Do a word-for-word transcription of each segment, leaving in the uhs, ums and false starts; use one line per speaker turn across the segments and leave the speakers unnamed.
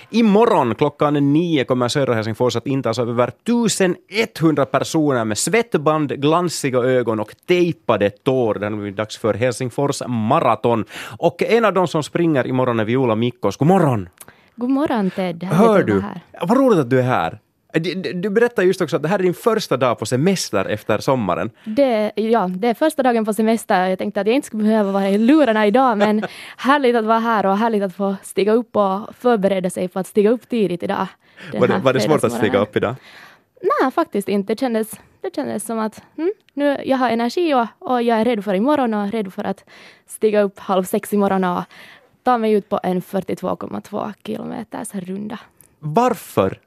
Imorgon klockan nio kommer södra Helsingfors att intas av över tusenetthundra personer med svettband, glansiga ögon och tejpade tår. Det blir dags för Helsingfors maraton. Och en av de som springer imorgon är Viola Mikkos. God morgon!
God morgon Ted.
Hör du? Här. Vad roligt att du är här. Du, du berättar just också att det här är din första dag på semester efter sommaren.
Det, ja, det är första dagen på semester. Jag tänkte att jag inte skulle behöva vara i lurarna idag, men härligt att vara här och härligt att få stiga upp och förbereda sig för att stiga upp tidigt idag.
Var det, var det svårt att stiga upp idag?
Nej, faktiskt inte. Det kändes, det kändes som att hm, nu jag har energi och, och jag är redo för imorgon och redo för att stiga upp halv sex imorgon och ta mig ut på en fyrtiotvå komma två kilometers runda.
Varför?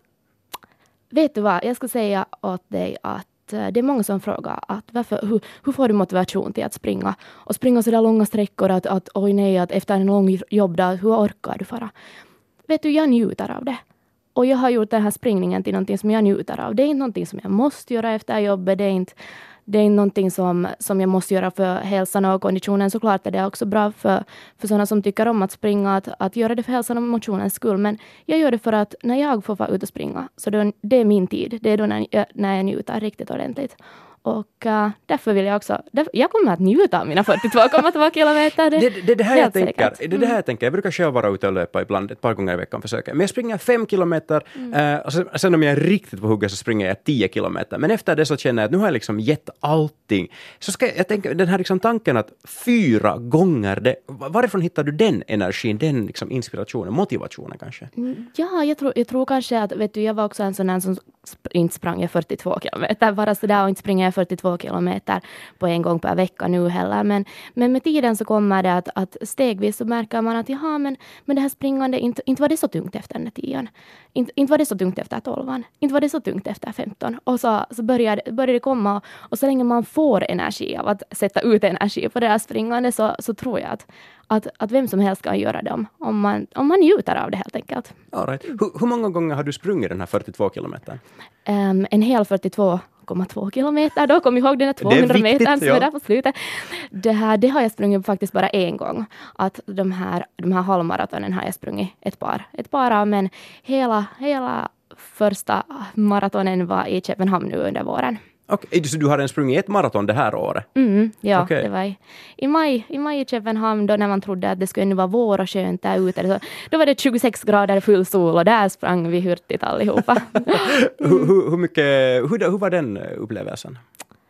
Vet du vad, jag ska säga åt dig att det är många som frågar att varför, hur, hur får du motivation till att springa? Och springa så där långa sträckor att, att oj nej, att efter en lång jobbdag, hur orkar du fara? Vet du, jag njuter av det. Och jag har gjort den här springningen till någonting som jag njuter av. Det är inte någonting som jag måste göra efter jobbet. Det är inte, det är inte någonting som, som jag måste göra för hälsan och konditionen. Såklart är det också bra för, för sådana som tycker om att springa. Att, att göra det för hälsan och motionens skull. Men jag gör det för att när jag får vara ute och springa. Så då, det är min tid. Det är då när jag, när jag njuter riktigt ordentligt. Och uh, därför vill jag också... Därför, jag kommer att njuta av mina fyrtiotvå komma två kilometer.
Det, det, det, det, här jag tänker,
mm.
det, det här jag tänker. Jag brukar själv vara ute och löpa ibland ett par gånger i veckan försöka. Men jag springer fem kilometer. Mm. Uh, och sen, sen om jag är riktigt på hugget så springer jag tio kilometer. Men efter det så känner jag att nu har jag liksom gett allting. Så ska jag, jag tänka, den här liksom tanken att fyra gånger... Det, varifrån hittar du den energin, den liksom inspirationen, motivationen kanske?
Ja, jag tror, jag tror kanske att... Vet du, jag var också en sån här som inte sprang jag fyrtiotvå kilometer. Bara sådär och inte springer jag fyrtiotvå kilometer på en gång per vecka nu heller. Men, men med tiden så kommer det att, att stegvis så märker man att jaha, men, men det här springande, inte, inte var det så tungt efter den här tian. Inte, inte var det så tungt efter tolvan. Inte var det så tungt efter femton. Och så, så börjar, börjar det komma. Och så länge man får energi av att sätta ut energi på det här springande så, så tror jag att, att, att vem som helst kan göra det om, om, man, om man njuter av det helt enkelt.
All right. hur, hur många gånger har du sprungit den här fyrtiotvå kilometer?
Um, en hel fyrtiotvå komma två kilometer. Då kom jag ihåg den här tvåhundra metern som är där på slutet. Det, här, det har jag sprungit faktiskt bara en gång. Att de här, de här halvmaratonen har jag sprungit ett par, ett par av. Men hela, hela första maratonen var i Köpenhamn nu under våren.
Okej, så du har en sprungit ett maraton det här året?
Mm, ja,
okay.
Det var i, i, maj, i maj i Köpenhamn då när man trodde att det skulle nu vara vår och skönt där ute. Så, då var det tjugosex grader full sol och där sprang vi hurtigt allihopa.
Mm. hur, hur, hur, mycket, hur, hur var den upplevelsen?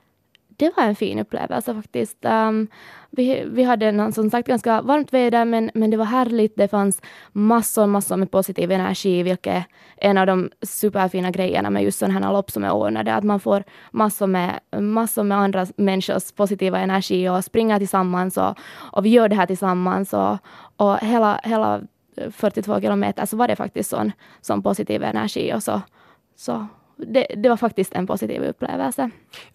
Det var en fin upplevelse faktiskt. Um, vi, vi hade någon, som sagt ganska varmt väder men, men det var härligt. Det fanns massor, massor med positiv energi, vilket är en av de superfina grejerna med just sådana här lopp som är ordnade. Att man får massor med, massor med andra människors positiva energi och springer tillsammans och, och vi gör det här tillsammans. Och, och hela, hela fyrtiotvå kilometer så var det faktiskt sån, sån positiv energi och så... så Det, det var faktiskt en positiv upplevelse.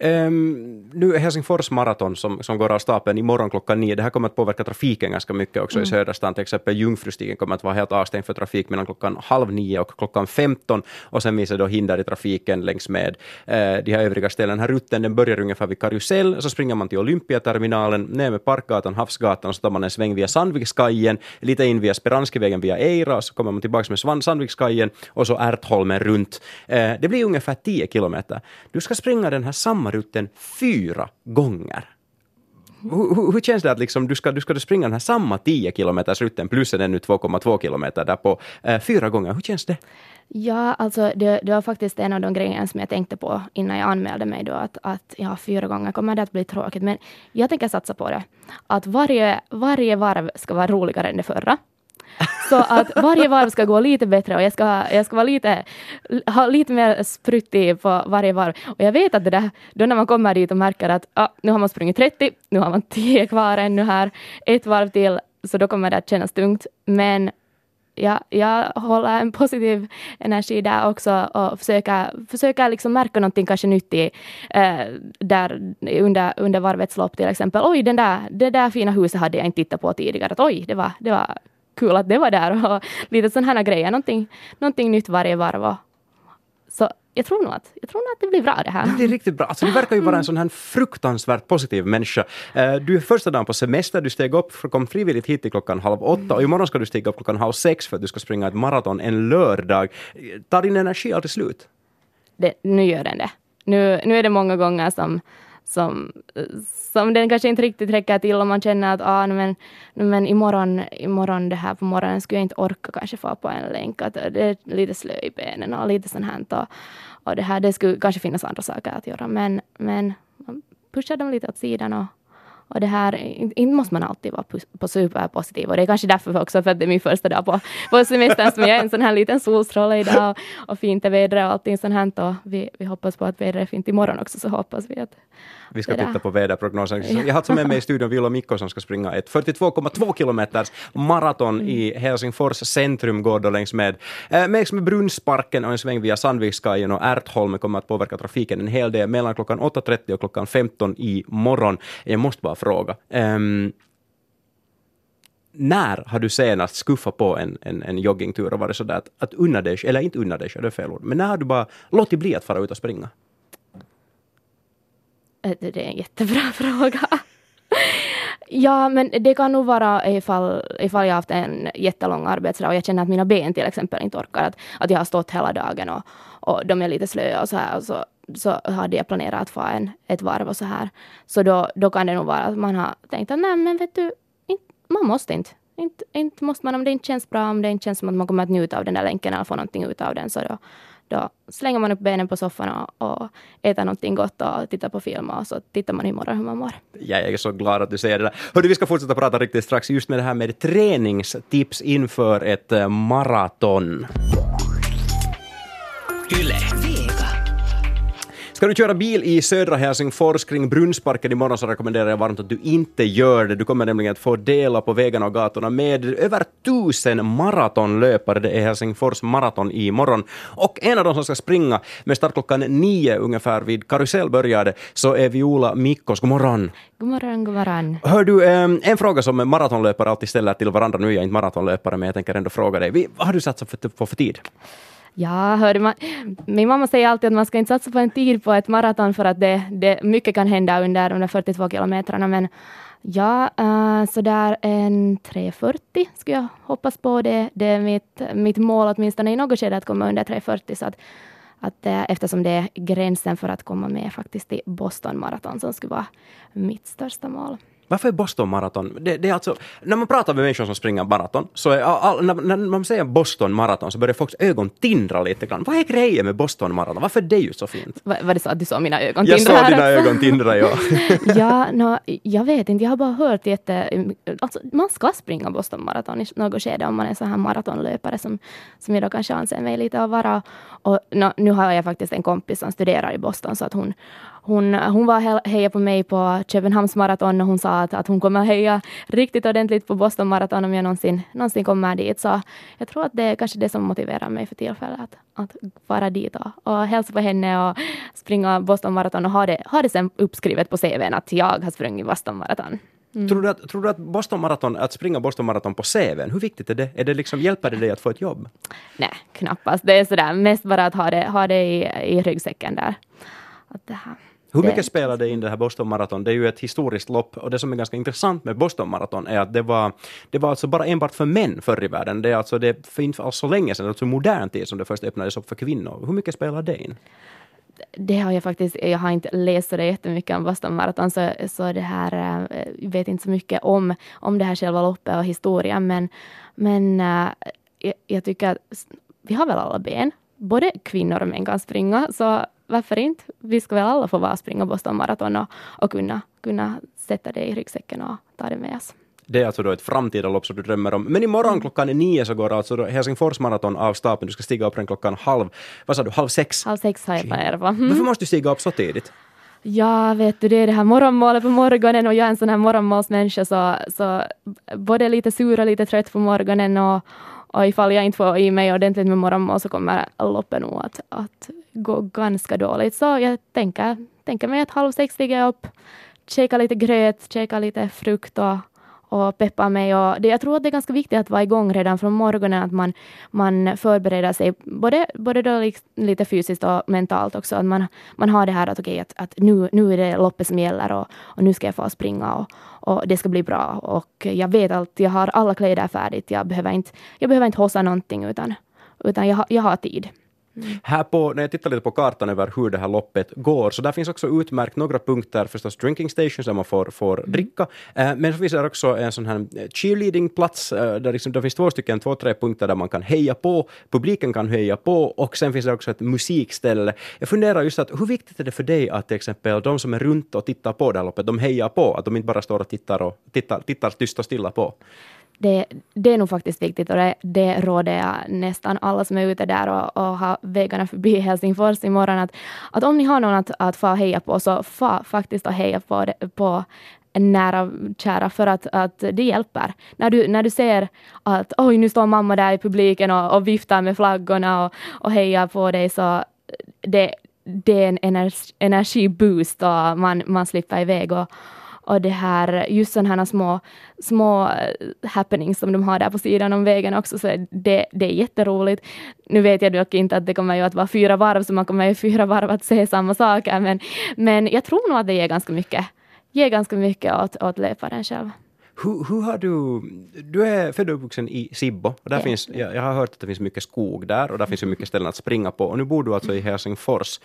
Um, nu är Helsingfors maraton som, som går av stapeln imorgon klockan nio. Det här kommer att påverka trafiken ganska mycket också mm. i södra stan. Till exempel Jungfrustigen kommer att vara helt avstängd för trafik mellan klockan halv nio och klockan femton. Och sen finns det då hinder i trafiken längs med uh, de här övriga ställen. Den här rutten den börjar ungefär vid Karusell. Så springer man till Olympiaterminalen, ner med Parkgatan, Havsgatan. Och så tar man en sväng via Sandvikskajen, lite in via Speranskivägen via Eira. Så kommer man tillbaka med Sandvikskajen och så Ärtholmen runt. Uh, det blir ungefär tio kilometer. Du ska springa den här samma rutten fyra gånger. Hur, hur, hur känns det att liksom, du, ska, du ska springa den här samma tio kilometers rutten plus en ännu två komma två kilometer där på eh, fyra gånger? Hur känns det?
Ja, alltså det, det var faktiskt en av de grejerna som jag tänkte på innan jag anmälde mig då att, att ja, fyra gånger kommer det att bli tråkigt. Men jag tänker satsa på det. Att varje, varje varv ska vara roligare än det förra. Så att varje varv ska gå lite bättre och jag ska, jag ska vara lite, ha lite mer spruttig på varje varv. Och jag vet att det där, då när man kommer dit och märker att ah, nu har man sprungit trettio, nu har man tio kvar ännu här, ett varv till, så då kommer det att kännas tungt. Men ja, jag håller en positiv energi där också och försöker, försöker liksom märka någonting kanske nyttigt eh, där under, under varvets lopp till exempel. Oj, den där, det där fina huset hade jag inte tittat på tidigare. Att, oj, det var... Det var kul att det var där och lite sådana här grejer, någonting, någonting nytt varje varv. Och så jag tror nog att, jag tror nog att det blir bra det här.
Det blir riktigt bra. Alltså, du verkar ju vara en sån här fruktansvärt positiv människa. Uh, du är första dagen på semester, du steg upp, kom frivilligt hit till klockan halv åtta och imorgon ska du stiga upp klockan halv sex för att du ska springa ett maraton en lördag. Tar din energi alltid slut?
Det, nu gör den det. Nu, nu är det många gånger som, som, som den kanske inte riktigt räcker till och man känner att ah, men, men imorgon, imorgon det här på morgonen skulle jag inte orka kanske få på en länk. Att det är lite slö i benen och lite sånt här. Och, och det här, det skulle kanske finnas andra saker att göra. Men, men man pushar dem lite åt sidan och Och det här, inte måste man alltid vara på superpositiv. Och det är kanske därför också, för att det är min första dag på, på semestern som jag är en sån här liten solstråle idag. Och, och fint är vädret och allting sånt här. Och vi, vi hoppas på att vädret är fint imorgon också, så hoppas vi att
vi ska titta på väderprognosen. Jag har alltså med mig i studion Villa Mikko som ska springa ett fyrtiotvå komma två kilometers maraton mm. i Helsingfors centrum går då längs med. Eh, med, med Brunnsparken och en sväng via Sandvikskajen och Ärtholmen kommer att påverka trafiken en hel del mellan klockan åtta trettio och klockan femton i morgon. Jag måste bara fråga. Um, när har du senast skuffat på en, en, en joggingtur och varit sådär att, att unna dig, eller inte unna dig, det är fel ord, men när har du bara låtit bli att fara ut och springa?
Det är en jättebra fråga. Ja, men det kan nog vara ifall, ifall jag har haft en jättelång arbetsdag och jag känner att mina ben till exempel inte orkar. Att, att jag har stått hela dagen och, och de är lite slöa och så här. Och så, så hade jag planerat att få en, ett varv och så här. Så då, då kan det nog vara att man har tänkt att nej, men vet du, inte, man måste inte. Inte, inte måste man, om det inte känns bra, om det inte känns som att man kommer att njuta av den där länken eller få någonting ut av den, så då, då slänger man upp benen på soffan och, och äter någonting gott och tittar på film och så tittar man imorgon hur man mår.
Ja, jag är så glad att du säger det där. Hörde, vi ska fortsätta prata riktigt strax just med det här med träningstips inför ett uh, maraton. Yle. Ska du köra bil i södra Helsingfors kring Brunnsparken imorgon, så rekommenderar jag varmt att du inte gör det. Du kommer nämligen att få dela på vägarna och gatorna med över tusen maratonlöpare. Det är Helsingfors maraton imorgon. Och en av dem som ska springa med start klockan nio ungefär vid Karusell började, så är Viola Mikkos. God morgon.
God morgon, god morgon.
Hör du, en fråga som maratonlöpare alltid ställer till varandra. Nu är jag inte maratonlöpare, men jag tänker ändå fråga dig. Vad har du satsat för, på för tid?
Ja, hörde man, min mamma säger alltid att man ska inte satsa på en tid på ett maraton för att det, det mycket kan hända under de fyrtiotvå kilometrarna. Men ja, uh, så där en tre fyrtio skulle jag hoppas på. Det, det är mitt, mitt mål åtminstone i något skede att komma under tre fyrtio. Så att, att, uh, eftersom det är gränsen för att komma med faktiskt i Boston maraton som skulle vara mitt största mål.
Varför är Boston maraton? Det, det är alltså, när man pratar med människor som springer maraton, så är all, när, när man säger Boston maraton så börjar folks ögon tindra lite grann. Vad är grejen med Boston maraton? Varför är det ju så fint?
Va, var det så att du såg mina ögon tindra?
Jag såg dina ögon tindra, ja.
ja, no, jag vet inte. Jag har bara hört jätte... Alltså, man ska springa Boston maraton i något skede om man är så här maratonlöpare som, som jag då kanske anser mig lite att vara. Och no, nu har jag faktiskt en kompis som studerar i Boston, så att hon Hon, hon var heja på mig på Köpenhamns maraton och hon sa att, att hon kommer heja riktigt ordentligt på Boston maraton om jag någonsin, någonsin kommer dit. Så jag tror att det är kanske det som motiverar mig för tillfället att, att vara dit och, och hälsa på henne och springa Boston maraton och ha det, ha det sen uppskrivet på C V:n att jag har sprungit Boston maraton.
Mm. Tror du att, tror du att Boston maraton, att springa Boston maraton på C V:n, hur viktigt är det? Är det liksom, hjälper det dig att få ett jobb?
Nej, knappast. Det är sådär mest bara att ha det, ha det i, i ryggsäcken där. Att det här.
Hur mycket spelade in det här Boston maraton? Det är ju ett historiskt lopp, och det som är ganska intressant med Boston maraton är att det var, det var alltså bara enbart för män förr i världen. Det är alltså det för inte alls så länge sedan, alltså modern tid som det först öppnades upp för kvinnor. Hur mycket spelade det in?
Det har jag faktiskt, jag har inte läst så det jättemycket om Boston maraton, så, så det här, jag vet inte så mycket om, om det här själva loppet och historien, men, men jag, jag tycker att vi har väl alla ben. Både kvinnor och män kan springa, så varför inte? Vi ska väl alla få vara springa Boston maraton och, och kunna, kunna sätta det i ryggsäcken och ta det med oss.
Det är alltså då ett framtida lopp som du drömmer om. Men imorgon klockan nio så går alltså då Helsingfors maraton av stapeln. Du ska stiga upp den klockan halv, vad sa du, halv sex?
Halv sex har jag planerat på. Mm.
Varför måste du stiga upp så tidigt?
Ja, vet du, det är det här morgonmålet på morgonen och jag är en sån här morgonmålsmänniska, så, så både lite sur och lite trött på morgonen, och, och ifall jag inte får i mig ordentligt med morgonmål så kommer loppet nog att, att gå ganska dåligt. Så jag tänker, tänker mig att halv sex stiger jag upp, käka lite gröt, käka lite frukt och, och peppar mig. Och det, jag tror att det är ganska viktigt att vara igång redan från morgonen, att man, man förbereder sig både, både då lite fysiskt och mentalt också. Att man, man har det här att, okay, att, att nu, nu är det loppet som gäller och, och nu ska jag få springa och, och det ska bli bra. Och jag vet att jag har alla kläder färdigt. Jag behöver inte, jag behöver inte hossa någonting utan, utan jag, jag har tid.
Mm. Här på, när jag tittar lite på kartan över hur det här loppet går, så där finns också utmärkt några punkter, förstås drinking stations där man får, får mm. dricka, eh, men så finns det också en sån här cheerleading-plats eh, där liksom, det finns två stycken, två, tre punkter där man kan heja på, publiken kan heja på, och sen finns det också ett musikställe. Jag funderar just att hur viktigt är det för dig att till exempel de som är runt och tittar på det här loppet, de hejar på, att de inte bara står och tittar och tittar, tittar tyst och stilla på?
Det, det är nog faktiskt viktigt, och det, det råder jag nästan alla som är ute där och, och har vägarna förbi Helsingfors imorgon, att, att om ni har någon att, att få heja på, så få faktiskt att heja på, det, på en nära kära, för att, att det hjälper. När du, när du ser att oj, nu står mamma där i publiken och, och viftar med flaggorna och, och hejar på dig, så det, det är en energi, energiboost och man, man slipper iväg. Och Och det här, just sådana här små, små happenings som de har där på sidan om vägen också, så det, det är jätteroligt. Nu vet jag dock inte att det kommer ju att vara fyra varv, så man kommer ju fyra varv att se samma saker, men, men jag tror nog att det ger ganska mycket, ger ganska mycket åt, åt löparen själv.
Hur, hur har du, du är född och uppvuxen i Sibbo, och där
ja.
finns, jag, jag har hört att det finns mycket skog där, och där finns ju mycket ställen att springa på, och nu bor du alltså i Helsingfors.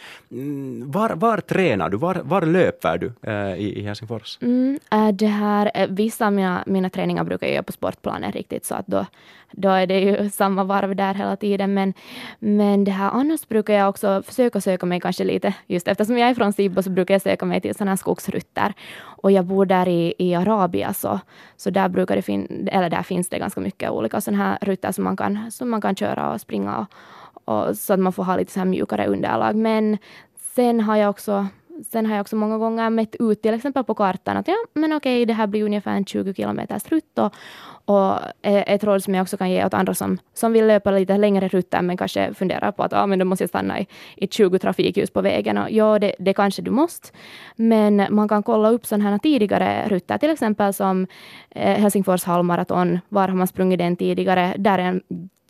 Var, var tränar du, var, var löper du äh, i, i Helsingfors?
Mm, äh, det här, äh, vissa av mina, mina träningar brukar jag göra på sportplanen riktigt, så att då, då är det ju samma varv där hela tiden, men, men det här, annars brukar jag också försöka söka mig kanske lite, just eftersom jag är från Sibbo så brukar jag söka mig till sådana här skogsrutter, och jag bor där i, i Arabia, så Så där brukar det fin- eller där finns det ganska mycket olika sådana här rutter som man kan, som man kan köra och springa, och, och så att man får ha lite så här mjukare underlag. Men sen har jag också sen har jag också många gånger mätt ut till exempel på kartan att ja, men okej, det här blir ungefär en tjugo kilometers rutt, och, och ett råd som jag också kan ge åt andra som, som vill löpa lite längre rutter men kanske funderar på att ja, men då måste jag stanna i, i tjugo trafikljus på vägen, och ja, det, det kanske du måste, men man kan kolla upp sådana här tidigare rutter, till exempel som eh, Helsingfors halvmaraton, var har man sprungit den tidigare, där är en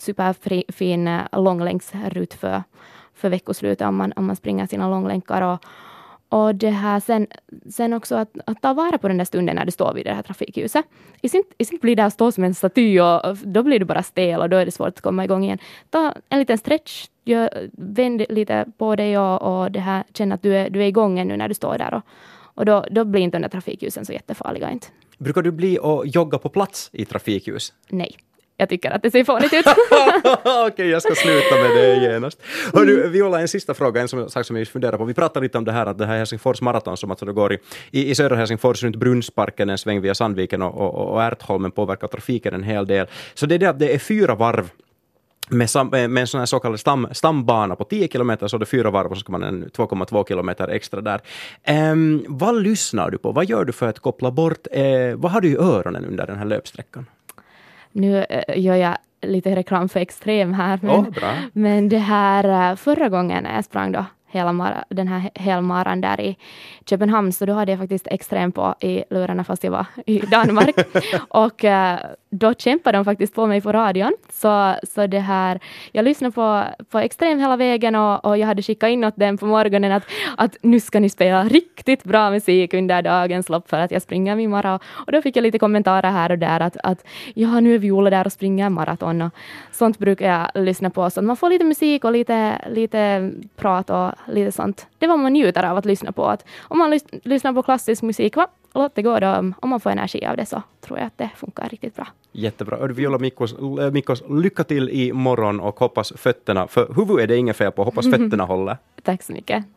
superfin långlängdsrutt för, för veckoslutet om man, om man springer sina långlänkar, och Och det här sen, sen också att, att ta vara på den där stunden när du står vid det här trafikljuset. I sin, i sin blir det att stå som en staty, och då blir du bara stel och då är det svårt att komma igång igen. Ta en liten stretch, gör, vänd lite på dig och, och det här, känn att du är, du är igång nu när du står där. Och, och då, då blir inte de där trafikljusen så jättefarliga inte.
Brukar du bli och jogga på plats i trafikljus?
Nej. Jag tycker att det ser fånigt ut.
Okej, okay, jag ska sluta med det genast. Hörru, Viola, en sista fråga, en som, sak som jag funderar på. Vi pratade lite om det här, att det här Helsingfors maraton som alltså det går i, i, i södra Helsingfors runt Brunnsparken, en sväng via Sandviken och, och, och Ärtholmen påverkar trafiken en hel del. Så det är det att det är fyra varv med, sam, med en sån här så kallad stam, stambana på tio kilometer, så är det fyra varv och så ska man en två komma två kilometer extra där. Um, vad lyssnar du på? Vad gör du för att koppla bort? Eh, vad har du i öronen under den här löpsträckan?
Nu äh, gör jag lite reklam för Extrem här. Men,
oh, bra.
men det här, förra gången när jag sprang då, hela mara, den här helmaran där i Köpenhamn, så då hade jag faktiskt Extrem på i lurarna fast jag var i Danmark. Och äh, då kämpade de faktiskt på mig på radion. Så, så det här, jag lyssnade på, på Extrem hela vägen, och, och jag hade skickat in åt dem på morgonen att, att nu ska ni spela riktigt bra musik under dagens lopp för att jag springer min mara. Och då fick jag lite kommentarer här och där att, att ja, nu är Viola där och springer maraton, och sånt brukar jag lyssna på. Så att man får lite musik och lite, lite prat och lite sånt. Det var man njuter av att lyssna på. Att om man lys- lyssnar på klassisk musik, va? Låt det gå då, om man får energi av det, så tror jag att det funkar riktigt bra.
Jättebra. Viola Mikkos, Mikkos, lycka till i morgon och hoppas fötterna, för huvud är det inget fel på, hoppas fötterna håller.
Tack så mycket.